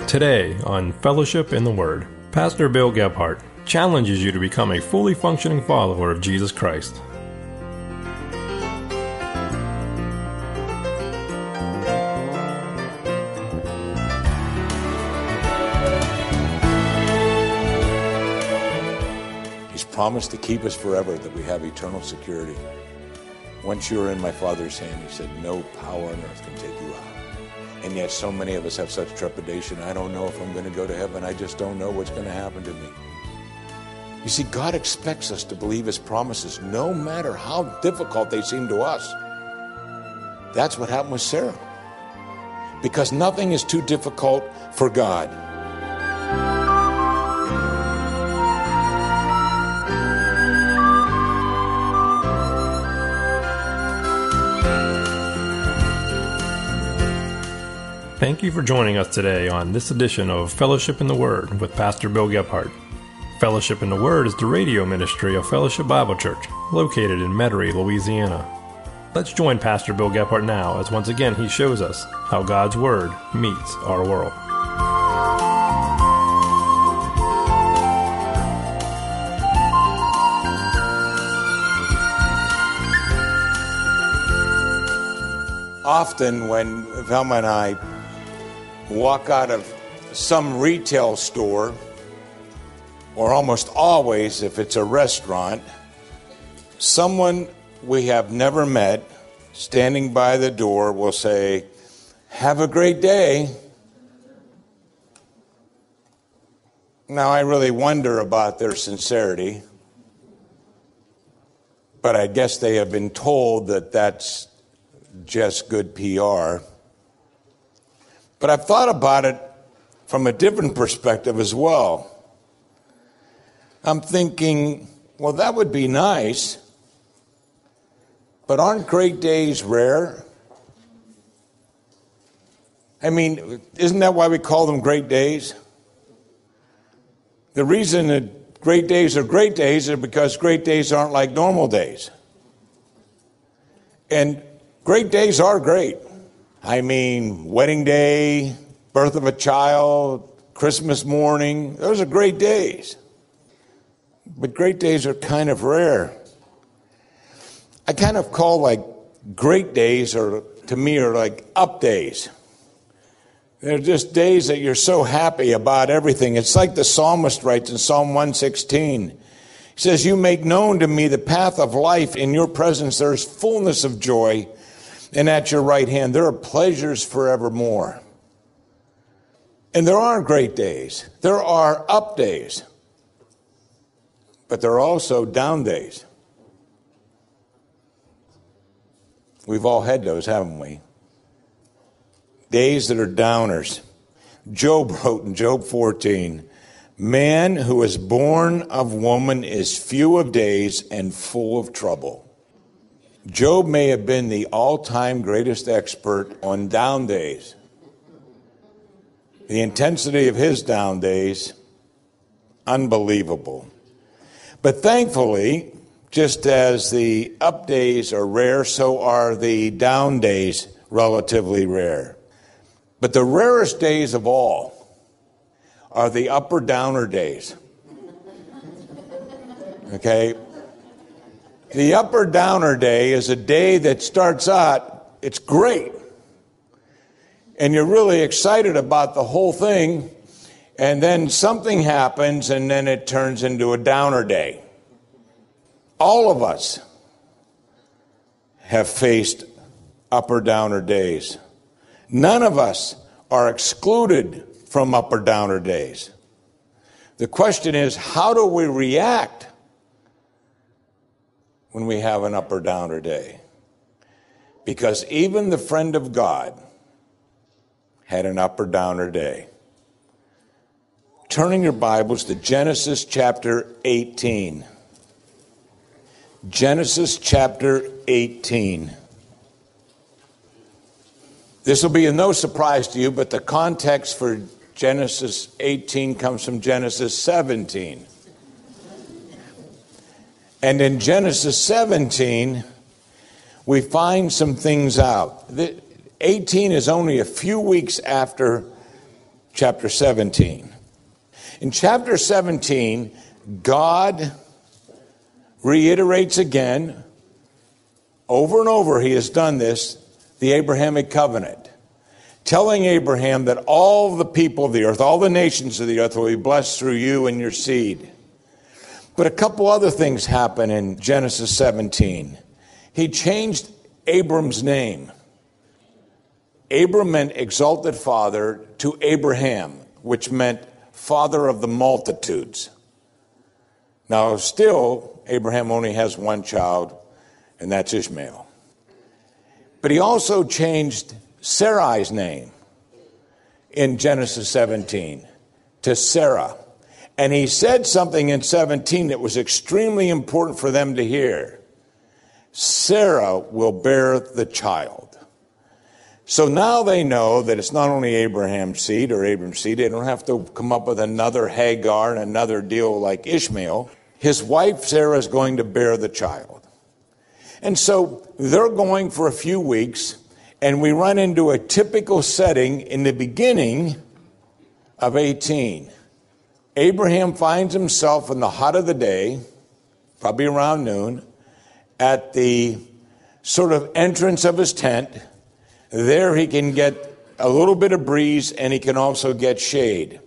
Today on Fellowship in the Word, Pastor Bill Gebhardt challenges you to become a fully functioning follower of Jesus Christ. He's promised to keep us forever, that we have eternal security. Once you are in my Father's hand, he said, no power on earth can take you out. And yet so many of us have such trepidation. I don't know if I'm going to go to heaven. I just don't know what's going to happen to me. You see, God expects us to believe his promises, no matter how difficult they seem to us. That's what happened with Sarah. Because nothing is too difficult for God. Thank you for joining us today on this edition of Fellowship in the Word with Pastor Bill Gebhardt. Fellowship in the Word is the radio ministry of Fellowship Bible Church, located in Metairie, Louisiana. Let's join Pastor Bill Gebhardt now as once again he shows us how God's Word meets our world. Often when Velma and I walk out of some retail store, or almost always if it's a restaurant, someone we have never met standing by the door will say, "Have a great day." Now, I really wonder about their sincerity, but I guess they have been told that that's just good PR. But I've thought about it from a different perspective as well. I'm thinking, well, that would be nice, but aren't great days rare? I mean, isn't that why we call them great days? The reason that great days are great days is because great days aren't like normal days. And great days are great. I mean, wedding day, birth of a child, Christmas morning, those are great days. But great days are kind of rare. I kind of call like great days, or to me, are like up days. They're just days that you're so happy about everything. It's like the psalmist writes in Psalm 116. He says, "You make known to me the path of life. In your presence there is fullness of joy. And at your right hand, there are pleasures forevermore." And there are great days. There are up days. But there are also down days. We've all had those, haven't we? Days that are downers. Job wrote in Job 14, "Man who is born of woman is few of days and full of trouble." Job may have been the all-time greatest expert on down days. The intensity of his down days, unbelievable. But thankfully, just as the up days are rare, so are the down days relatively rare. But the rarest days of all are the up or downer days. Okay? The up or downer day is a day that starts out, it's great. And you're really excited about the whole thing. And then something happens and then it turns into a downer day. All of us have faced up or downer days. None of us are excluded from up or downer days. The question is, how do we react when we have an up or downer day? Because even the friend of God had an up or downer day. Turning your Bibles to Genesis chapter 18. Genesis chapter 18. This will be no surprise to you, but the context for Genesis 18 comes from Genesis 17. And in Genesis 17, we find some things out. 18 is only a few weeks after chapter 17. In chapter 17, God reiterates again, over and over he has done this, the Abrahamic covenant, telling Abraham that all the people of the earth, all the nations of the earth will be blessed through you and your seed. But a couple other things happen in Genesis 17. He changed Abram's name. Abram meant exalted father to Abraham, which meant father of the multitudes. Now, still, Abraham only has one child, and that's Ishmael. But he also changed Sarai's name in Genesis 17 to Sarah. And he said something in 17 that was extremely important for them to hear. Sarah will bear the child. So now they know that it's not only Abraham's seed or Abram's seed. They don't have to come up with another Hagar and another deal like Ishmael. His wife Sarah is going to bear the child. And so they're going for a few weeks, and we run into a typical setting in the beginning of 18. Abraham finds himself in the hot of the day, probably around noon, at the sort of entrance of his tent. There he can get a little bit of breeze, and he can also get shade.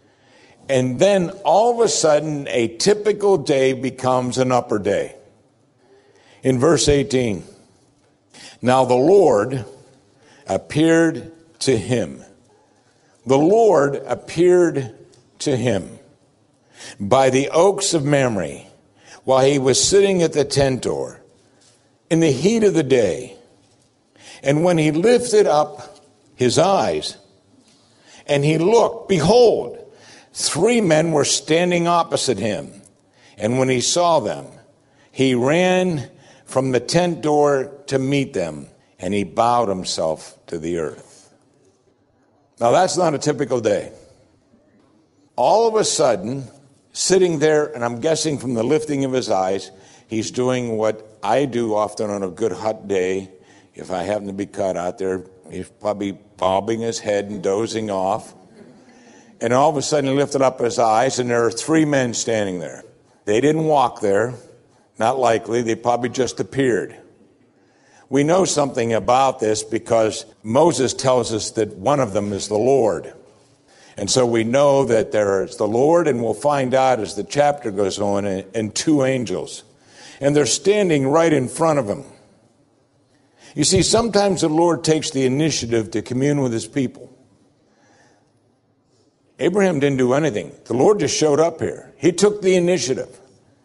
And then all of a sudden, a typical day becomes an upper day. In verse 18, now the Lord appeared to him. The Lord appeared to him by the oaks of Mamre, while he was sitting at the tent door in the heat of the day. And when he lifted up his eyes and he looked, behold, 3 men were standing opposite him. And when he saw them, he ran from the tent door to meet them, and he bowed himself to the earth. Now that's not a typical day. All of a sudden, sitting there, and I'm guessing from the lifting of his eyes, he's doing what I do often on a good hot day. If I happen to be caught out there, he's probably bobbing his head and dozing off. And all of a sudden he lifted up his eyes, and there are 3 men standing there. They didn't walk there, not likely. They probably just appeared. We know something about this because Moses tells us that one of them is the Lord. And so we know that there is the Lord, and we'll find out as the chapter goes on, and 2 angels. And they're standing right in front of him. You see, sometimes the Lord takes the initiative to commune with his people. Abraham didn't do anything. The Lord just showed up here. He took the initiative.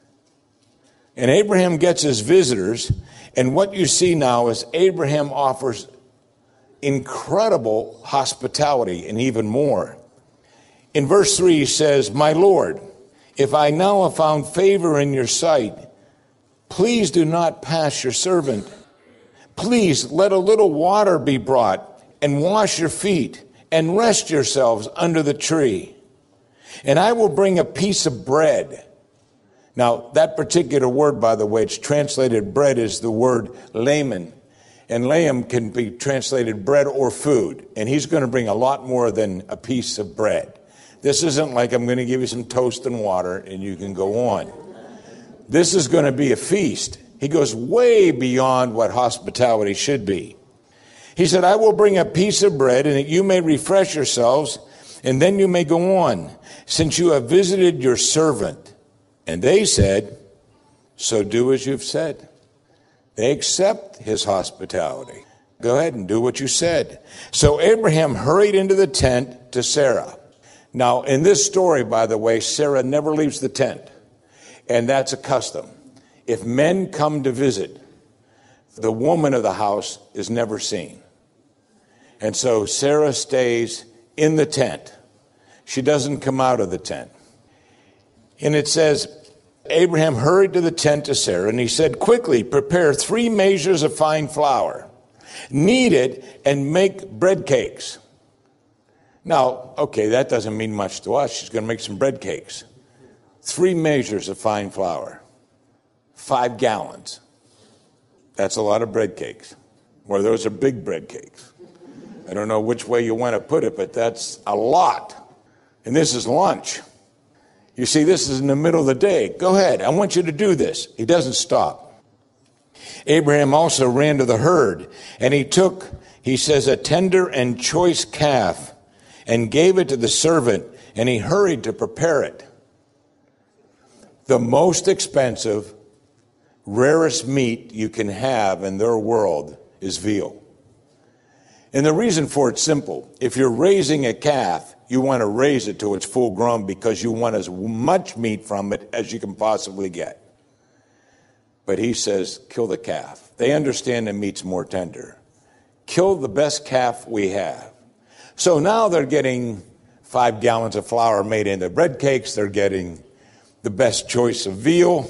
And Abraham gets his visitors, and what you see now is Abraham offers incredible hospitality and even more. In verse 3 he says, my Lord, if I now have found favor in your sight, please do not pass your servant. Please let a little water be brought and wash your feet and rest yourselves under the tree. And I will bring a piece of bread. Now, that particular word, by the way, it's translated bread, is the word layman. And layam can be translated bread or food. And he's going to bring a lot more than a piece of bread. This isn't like I'm going to give you some toast and water and you can go on. This is going to be a feast. He goes way beyond what hospitality should be. He said, I will bring a piece of bread and that you may refresh yourselves, and then you may go on, since you have visited your servant. And they said, so do as you've said. They accept his hospitality. Go ahead and do what you said. So Abraham hurried into the tent to Sarah. Now, in this story, by the way, Sarah never leaves the tent. And that's a custom. If men come to visit, the woman of the house is never seen. And so Sarah stays in the tent. She doesn't come out of the tent. And it says, Abraham hurried to the tent to Sarah, and he said, quickly, prepare 3 measures of fine flour, knead it, and make bread cakes. Now, okay, that doesn't mean much to us. She's going to make some bread cakes. 3 measures of fine flour, 5 gallons. That's a lot of bread cakes. Or those are big bread cakes. I don't know which way you want to put it, but that's a lot. And this is lunch. You see, this is in the middle of the day. Go ahead. I want you to do this. He doesn't stop. Abraham also ran to the herd, and he took, he says, a tender and choice calf and gave it to the servant, and he hurried to prepare it. The most expensive, rarest meat you can have in their world is veal. And the reason for it's simple. If you're raising a calf, you want to raise it to its full grown because you want as much meat from it as you can possibly get. But he says, kill the calf. They understand the meat's more tender. Kill the best calf we have. So now they're getting 5 gallons of flour made into bread cakes. They're getting the best choice of veal.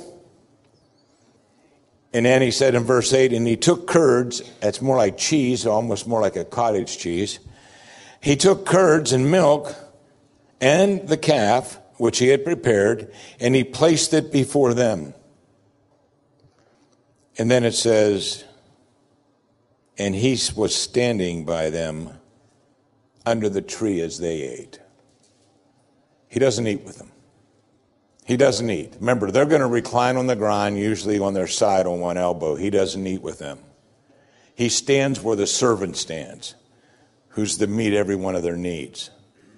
And then he said in verse 8, and he took curds, that's more like cheese, almost more like a cottage cheese. He took curds and milk and the calf, which he had prepared, and he placed it before them. And then it says, and he was standing by them under the tree as they ate. He doesn't eat with them. He doesn't eat. Remember, they're going to recline on the ground, usually on their side on one elbow. He doesn't eat with them. He stands where the servant stands, who's to meet every one of their needs.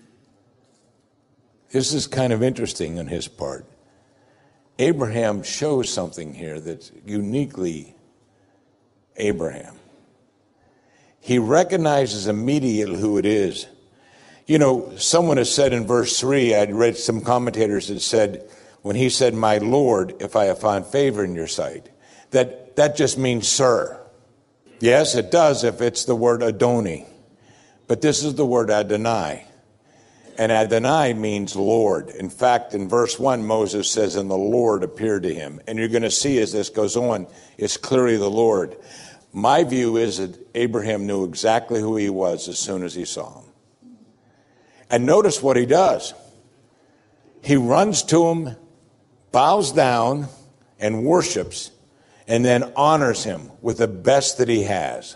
This is kind of interesting on his part. Abraham shows something here that's uniquely Abraham. He recognizes immediately who it is. You know, someone has said in verse 3, I'd read some commentators that said, when he said, my Lord, if I have found favor in your sight, that just means sir. Yes, it does if it's the word Adoni. But this is the word Adonai. And Adonai means Lord. In fact, in verse 1, Moses says, and the Lord appeared to him. And you're going to see as this goes on, it's clearly the Lord. My view is that Abraham knew exactly who he was as soon as he saw him. And notice what he does. He runs to him, bows down, and worships, and then honors him with the best that he has.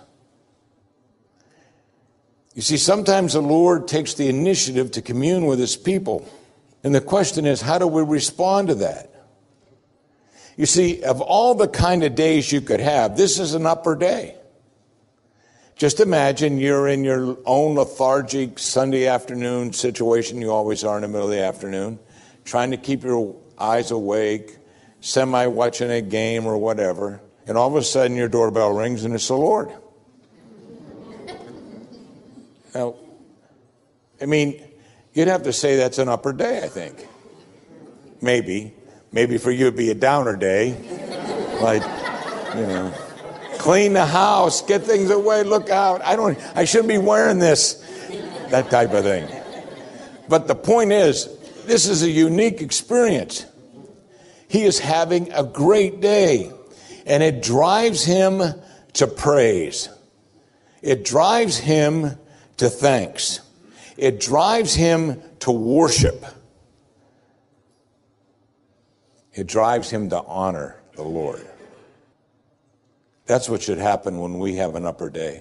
You see, sometimes the Lord takes the initiative to commune with his people. And the question is, how do we respond to that? You see, of all the kind of days you could have, this is an upper day. Just imagine you're in your own lethargic Sunday afternoon situation. You always are in the middle of the afternoon, trying to keep your eyes awake, semi-watching a game or whatever. And all of a sudden your doorbell rings and it's the Lord. Now, I mean, you'd have to say that's an upper day, I think. Maybe. Maybe for you it'd be a downer day. Like, you know, clean the house, get things away, look out. I shouldn't be wearing this. That type of thing. But the point is, this is a unique experience. He is having a great day. And it drives him to praise. It drives him to thanks. It drives him to worship. It drives him to honor the Lord. That's what should happen when we have an upper day.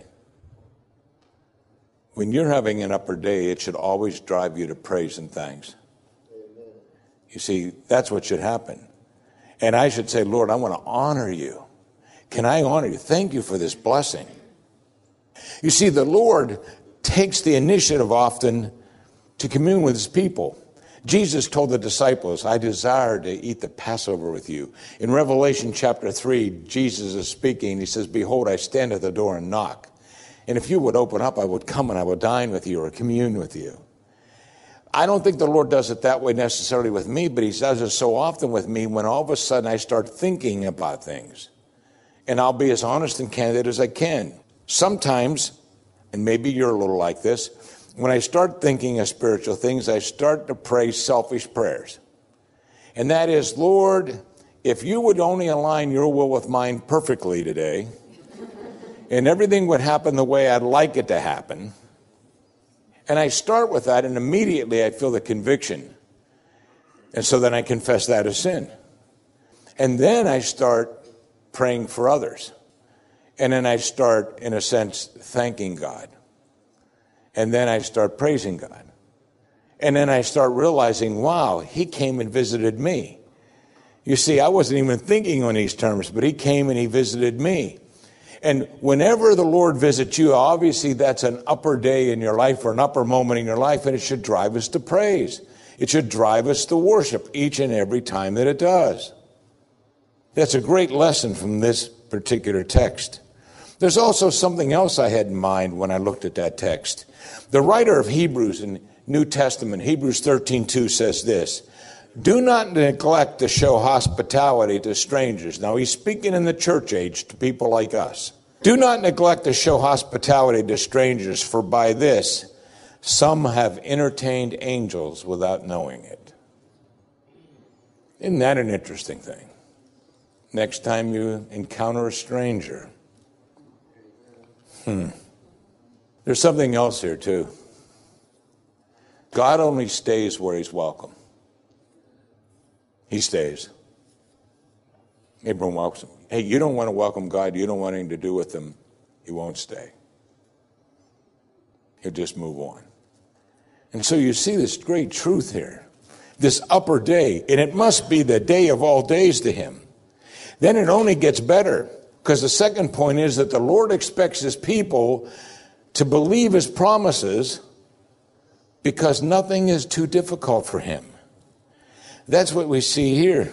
When you're having an upper day, it should always drive you to praise and thanks. Amen. You see, that's what should happen. And I should say, Lord, I want to honor you. Can I honor you? Thank you for this blessing. You see, the Lord takes the initiative often to commune with his people. Jesus told the disciples, I desire to eat the Passover with you. In Revelation chapter 3, Jesus is speaking. He says, behold, I stand at the door and knock. And if you would open up, I would come and I would dine with you or commune with you. I don't think the Lord does it that way necessarily with me, but he does it so often with me when all of a sudden I start thinking about things. And I'll be as honest and candid as I can. Sometimes, and maybe you're a little like this, when I start thinking of spiritual things, I start to pray selfish prayers. And that is, Lord, if you would only align your will with mine perfectly today, and everything would happen the way I'd like it to happen. And I start with that, and immediately I feel the conviction. And so then I confess that as sin. And then I start praying for others. And then I start, in a sense, thanking God. And then I start praising God. And then I start realizing, wow, he came and visited me. You see, I wasn't even thinking on these terms, but he came and he visited me. And whenever the Lord visits you, obviously that's an upper day in your life or an upper moment in your life, and it should drive us to praise. It should drive us to worship each and every time that it does. That's a great lesson from this particular text. There's also something else I had in mind when I looked at that text. The writer of Hebrews in New Testament, Hebrews 13:2 says this, "Do not neglect to show hospitality to strangers." Now he's speaking in the church age to people like us. "Do not neglect to show hospitality to strangers, for by this some have entertained angels without knowing it." Isn't that an interesting thing? Next time you encounter a stranger. There's something else here too. God only stays where he's welcome. He stays. Abraham welcomes him. Hey, you don't want to welcome God, you don't want anything to do with him, he won't stay. He'll just move on. And so you see this great truth here. This upper day, and it must be the day of all days to him. Then it only gets better, because the second point is that the Lord expects his people to believe his promises because nothing is too difficult for him. That's what we see here.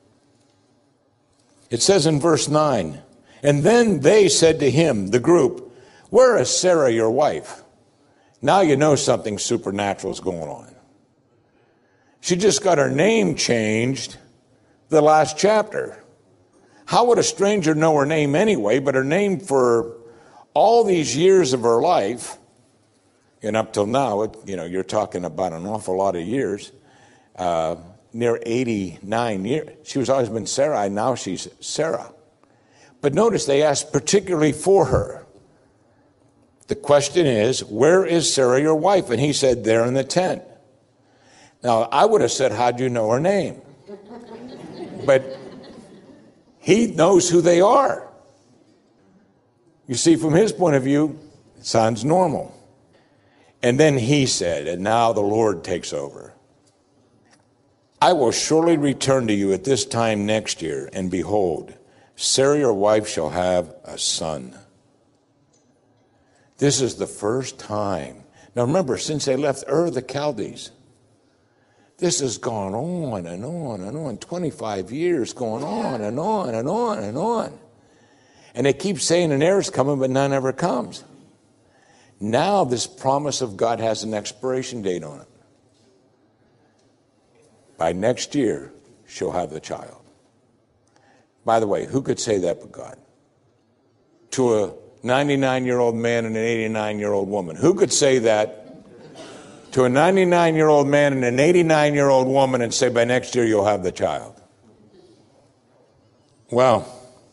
It says in verse 9, "And then they said to him," the group, "Where is Sarah, your wife?" Now you know something supernatural is going on. She just got her name changed the last chapter. How would a stranger know her name anyway? But her name for all these years of her life, and up till now, you're talking about an awful lot of years, near 89 years. She was always been Sarai, now she's Sarah. But notice they asked particularly for her. The question is, "Where is Sarah, your wife?" And he said, "There in the tent." Now, I would have said, "How'd you know her name?" But he knows who they are. You see, from his point of view, it sounds normal. And then he said, and now the Lord takes over, "I will surely return to you at this time next year, and behold, Sarah your wife shall have a son." This is the first time. Now remember, since they left Ur of the Chaldees, this has gone on and on and on, 25 years going on and on and on and on. And they keep saying an heir is coming, but none ever comes. Now this promise of God has an expiration date on it. By next year, she'll have the child. By the way, who could say that but God? To a 99-year-old man and an 89-year-old woman. Who could say that to a 99-year-old man and an 89-year-old woman and say, by next year you'll have the child? Well,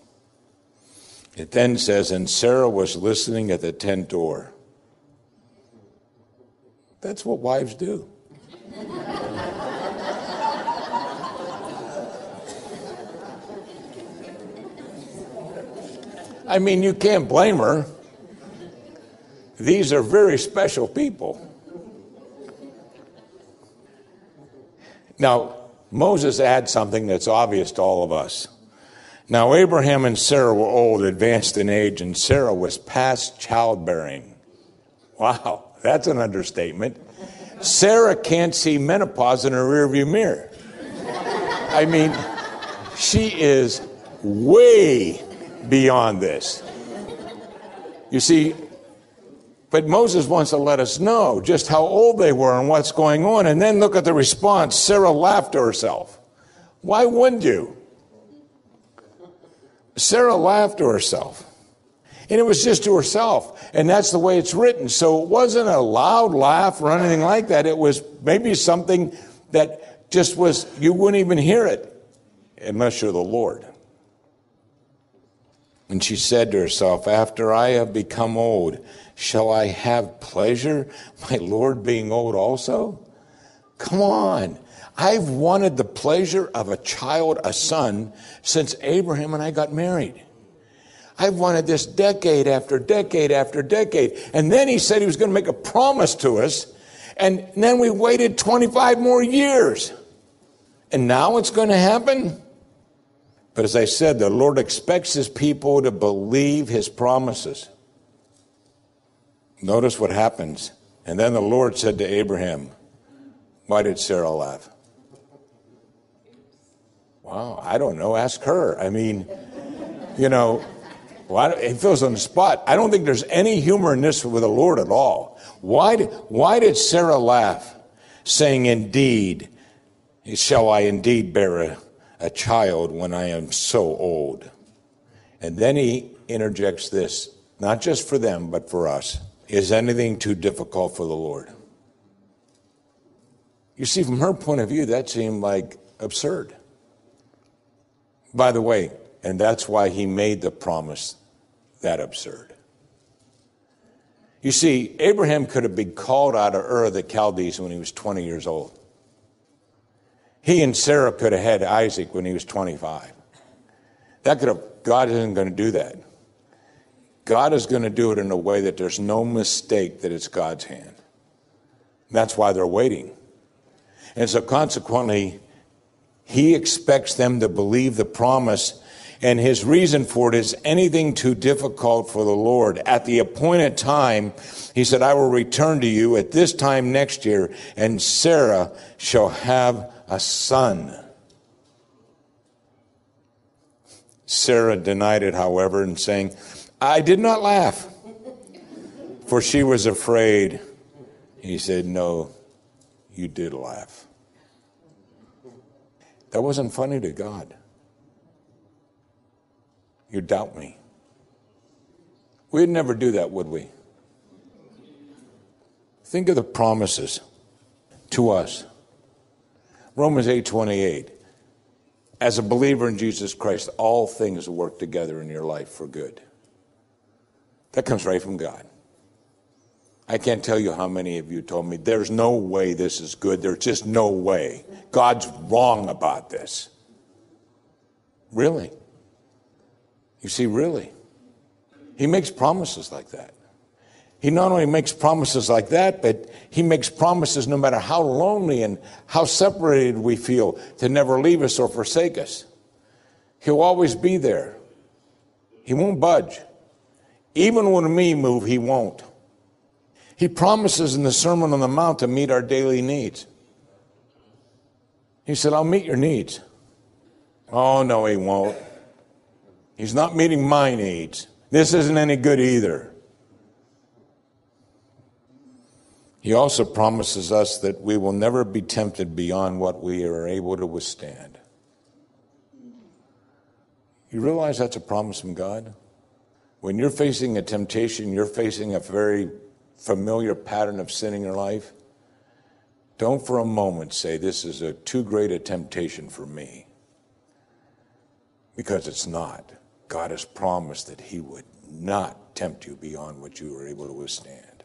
it then says, and Sarah was listening at the tent door. That's what wives do. I mean, you can't blame her. These are very special people. Now, Moses adds something that's obvious to all of us. Now, Abraham and Sarah were old, advanced in age, and Sarah was past childbearing. Wow, that's an understatement. Sarah can't see menopause in her rearview mirror. I mean, she is way beyond this. You see, but Moses wants to let us know just how old they were and what's going on. And then look at the response. Sarah laughed to herself. Why wouldn't you? Sarah laughed to herself. And it was just to herself. And that's the way it's written. So it wasn't a loud laugh or anything like that. It was maybe something that just was, you wouldn't even hear it unless you're the Lord. And she said to herself, after I have become old, shall I have pleasure, my Lord being old also? Come on. I've wanted the pleasure of a child, a son, since Abraham and I got married. I've wanted this decade after decade after decade. And then he said he was going to make a promise to us. And then we waited 25 more years. And now it's going to happen? But as I said, the Lord expects his people to believe his promises. Notice what happens. And then the Lord said to Abraham, why did Sarah laugh? Wow, I don't know. Ask her. I mean, he feels on the spot. I don't think there's any humor in this with the Lord at all. Why did Sarah laugh, saying, indeed, shall I indeed bear a child when I am so old? And then he interjects this, not just for them, but for us. Is anything too difficult for the Lord? You see, from her point of view, that seemed like absurd. By the way, and that's why he made the promise that absurd. You see, Abraham could have been called out of Ur of the Chaldees when he was 20 years old. He and Sarah could have had Isaac when he was 25. God isn't going to do that. God is going to do it in a way that there's no mistake that it's God's hand. That's why they're waiting. And so consequently, he expects them to believe the promise, and his reason for it is anything too difficult for the Lord. At the appointed time, he said, I will return to you at this time next year, and Sarah shall have a son. Sarah denied it, however, and saying, I did not laugh, for she was afraid. He said, no, you did laugh. That wasn't funny to God. You doubt me. We'd never do that, would we? Think of the promises to us. Romans 8:28. As a believer in Jesus Christ, all things work together in your life for good. That comes right from God. I can't tell you how many of you told me, there's no way this is good. There's just no way. God's wrong about this. Really? You see, really? He makes promises like that. He not only makes promises like that, but he makes promises no matter how lonely and how separated we feel to never leave us or forsake us. He'll always be there. He won't budge. Even when we move, he won't. He promises in the Sermon on the Mount to meet our daily needs. He said, I'll meet your needs. Oh, no, he won't. He's not meeting my needs. This isn't any good either. He also promises us that we will never be tempted beyond what we are able to withstand. You realize that's a promise from God? When you're facing a temptation, you're facing a very familiar pattern of sin in your life, don't for a moment say this is too great a temptation for me. Because it's not. God has promised that he would not tempt you beyond what you are able to withstand.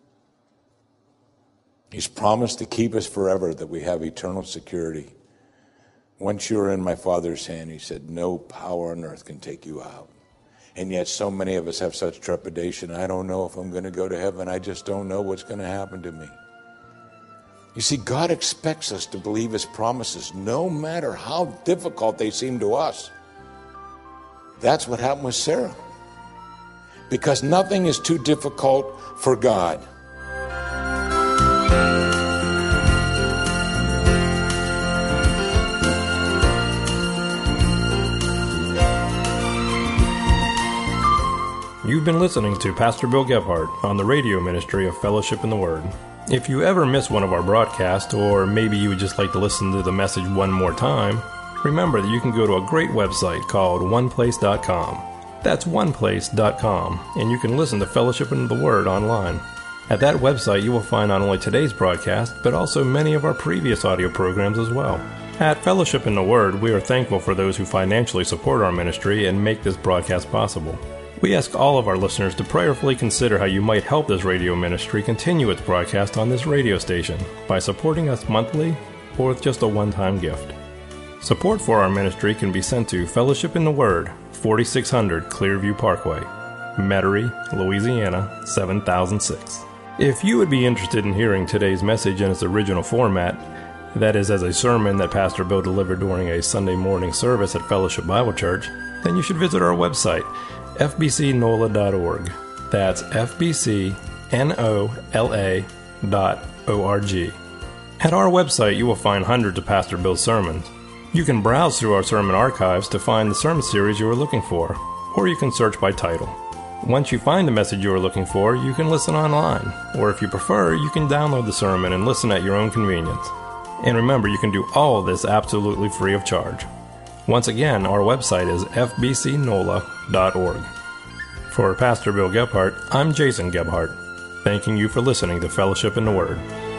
He's promised to keep us forever, that we have eternal security. Once you are in my Father's hand, he said, no power on earth can take you out. And yet so many of us have such trepidation. I don't know if I'm going to go to heaven. I just don't know what's going to happen to me. You see, God expects us to believe his promises, no matter how difficult they seem to us. That's what happened with Sarah. Because nothing is too difficult for God. You've been listening to Pastor Bill Gebhardt on the radio ministry of Fellowship in the Word. If you ever miss one of our broadcasts, or maybe you would just like to listen to the message one more time, remember that you can go to a great website called oneplace.com. That's oneplace.com, and you can listen to Fellowship in the Word online. At that website, you will find not only today's broadcast, but also many of our previous audio programs as well. At Fellowship in the Word, we are thankful for those who financially support our ministry and make this broadcast possible. We ask all of our listeners to prayerfully consider how you might help this radio ministry continue its broadcast on this radio station by supporting us monthly or with just a one-time gift. Support for our ministry can be sent to Fellowship in the Word, 4600 Clearview Parkway, Metairie, Louisiana, 7006. If you would be interested in hearing today's message in its original format, that is, as a sermon that Pastor Bill delivered during a Sunday morning service at Fellowship Bible Church, then you should visit our website, fbcnola.org. That's fbcnola.org. At our website, you will find hundreds of Pastor Bill's sermons. You can browse through our sermon archives to find the sermon series you are looking for, or you can search by title. Once you find the message you are looking for, you can listen online, or if you prefer, you can download the sermon and listen at your own convenience. And remember, you can do all of this absolutely free of charge. Once again, our website is fbcnola.org. For Pastor Bill Gebhardt, I'm Jason Gebhardt, thanking you for listening to Fellowship in the Word.